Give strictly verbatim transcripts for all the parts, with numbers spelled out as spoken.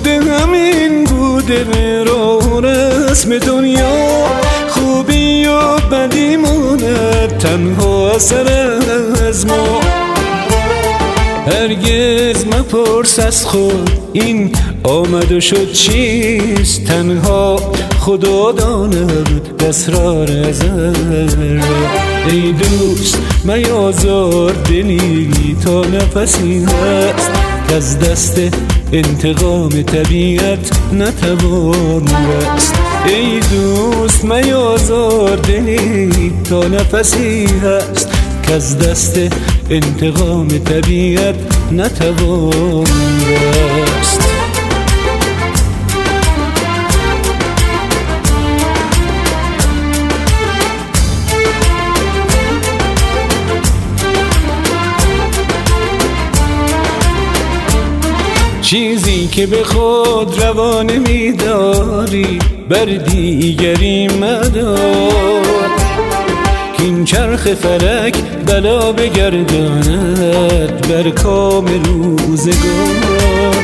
بوده همین بوده رو رسم دنیا، خوبی و بدی ماند تنها اثر از ما. هرگز مپرس از خود این آمد و شد چیست، تنها خدا داند اسرار ازل. ای دوست میازار دلی تا نفسی هست، که از دست انتقام طبیعت نتوان رست. ای دوست میازار دلی تا نفسی هست، که از دست انتقام طبیعت نتوان رست. چیزی که به خود روان می‌داری بر دیگری مدار، این چرخ فلک بلا بگرداند بر کام روزگار.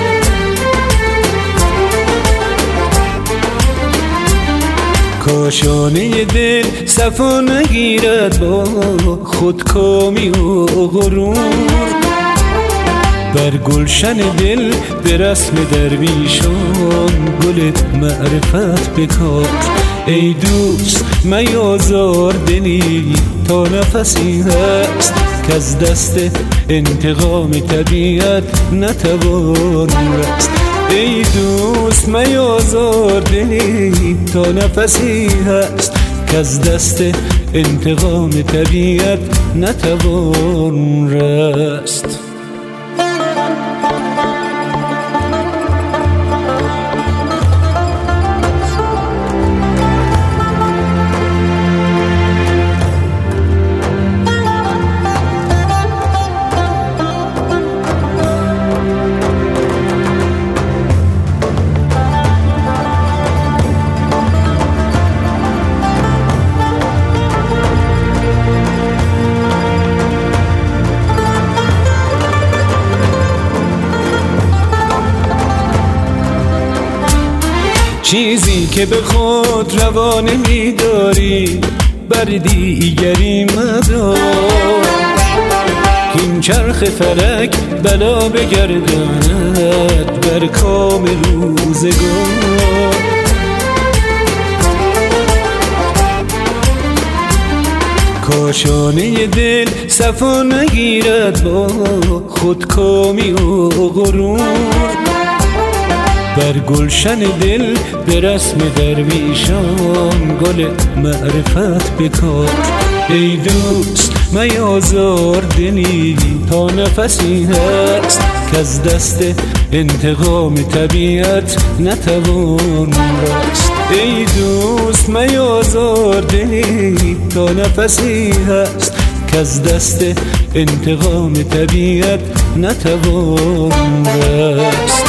کاشانه دل صفا نگیرد با خودکامی و غرور، بر گلشن دل به رسم درویشان گل معرفت بکار. ای دوست میازار دلی تا نفسی هست، که از دست انتقام طبیعت نتوان رست. ای دوست میازار دلی تا نفسی هست، که از دست انتقام طبیعت نتوان رست. چیزی که به خود روانه می‌داری بر دیگری مدار، این چرخ فلک بلا بگرداند بر کام روزگار. کاشانه دل صفا نگیرد با خودکامی و غرور، بر گلشن دل به رسم درویشان گل معرفت بکار. ای دوست میازار دلی تا نفسی هست، که از دست انتقام طبیعت نتوان رست. ای دوست میازار دلی تا نفسی هست، که از دست انتقام طبیعت نتوان رست.